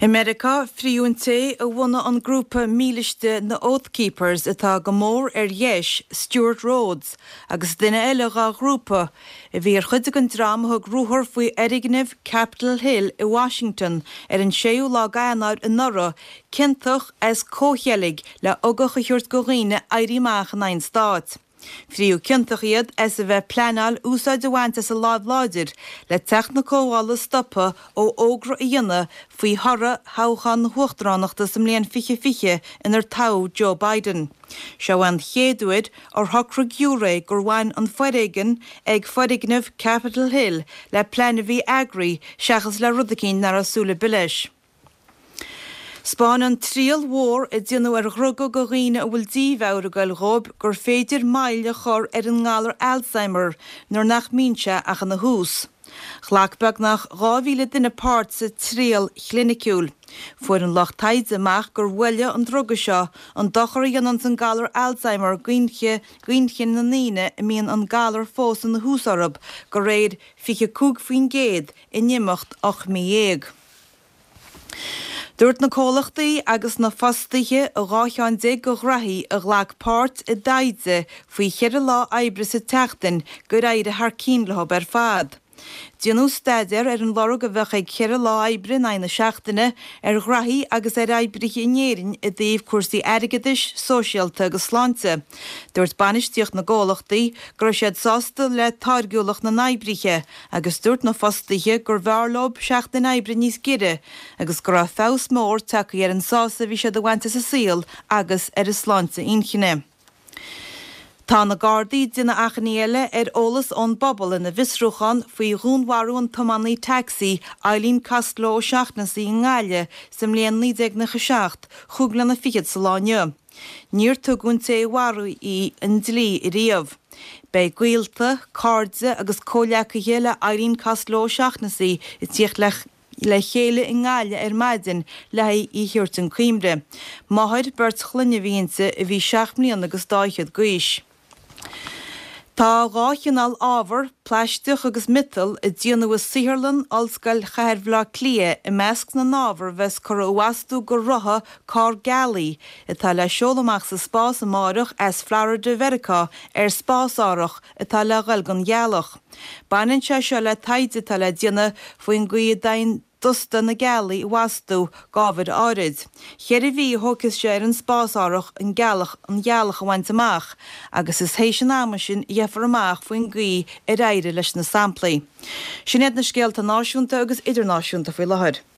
America friúnta a bhuna an grúpa míliste na Oath Keepers atá go mór dheis Stuart Rhodes agus duine eile gá grúpa a bhí chuide an drama thug rúthar faoi Erignibh Capitol Hill i Washington an 6 lá in nora cintach as cóchealaigh le ogach a thuirt go riine éiríach an ein stát. Friú cintach iad as a bheith pleanal úsáid bhaint as a láidir le teachna cóhála stoppa ó ógra a dhéine faoi thora háchan huachtaránachta sa mbliain fiche inar tá Joe Biden. Seo an chéadúid ar thocra giúra gur bhain an foiréigen ag Foiréignibh Capitol Hill le pleanahí eagraí seachas le rudacín nar asúla bileis. Spáin an tríal mhór a dionú ar rugga go riine a bhfuil díomhheabhar gail rob gur féidir maille chur ar an ngálar Alzheimer nar nach mínse ach an na hús. Chlacbeg nach 2,000 duine páirt sa tríal chliniciúil. Fuair an loch taide amach gur bhuaile an droga seo an dochar an san galar Alzheimer gcuinche na níine a míon an galar fós an na hús orb go réad fiche cúg faoin géad i nimimecht 8,000. Dúirt na cólachtaí agus na fostaithe a gáithán de go rathí a ghlac páirt i daide faoi cheir lá oibre sa teachtain go raide th cínlethb ar fad. Dionú staidir ar an lorg a bheith ag cheir lá oibre na seachtaine ar rathí agus ar oibrithe inéirin i dtaobh cuasaí airgeadais, sóisialta agus sláinte. Dúirt banistíocht na cólachtaí gur siad sásta le táirgiúlach na oibrithe agus dúirt na fostaithe gur bhearlob seachtain oibre níos gire agus gur a fás mór takeí ar an sása bhí siad a bhainte sa síl agus ar is sláinte inchine. Tá na Gardaí duine achaniile ar ólas ón bobal ina bhisrúchan faoi dhúnmharú an tomannaí taxi Eileen Costello seachnasaí in Gáile sa mbliain 1997 chúgla na fichiid sa láine. Níor tugann warú í an dlí i riamh. Bei gaolta, cardsa agus cóleacaithe le Eileen Costello seachnasaí i tíocht le chéile in Gáile ar maidin le í thuirt an cuimre. Máthir beirt chluinne bhíonsa a bhí 6 mbliain agus 2 gaois. Tá gáithional ábhar, pleisteach agus mital a dionú Sihirlan Olscail Chairmhlá Clia i measc na nábhar bheits chur uasú go rutha cá gealaí atá le seolamach sa spás amárach as Florida Verica ar spás árach atá le ghilgan gealach. Banan seo le taide tá le diana faoin gcuidain dusta na gealaí wasú gábhar árid. Cheir bhí thócas sé ar an spás árach an gealach a bhaint amach, agus is hééis an ama sin dheafar amach faoin gcuí ar éire leis na samplaí. Sin iad na scéalta náisiúnta agus idirnáisiúnta faoi láthair.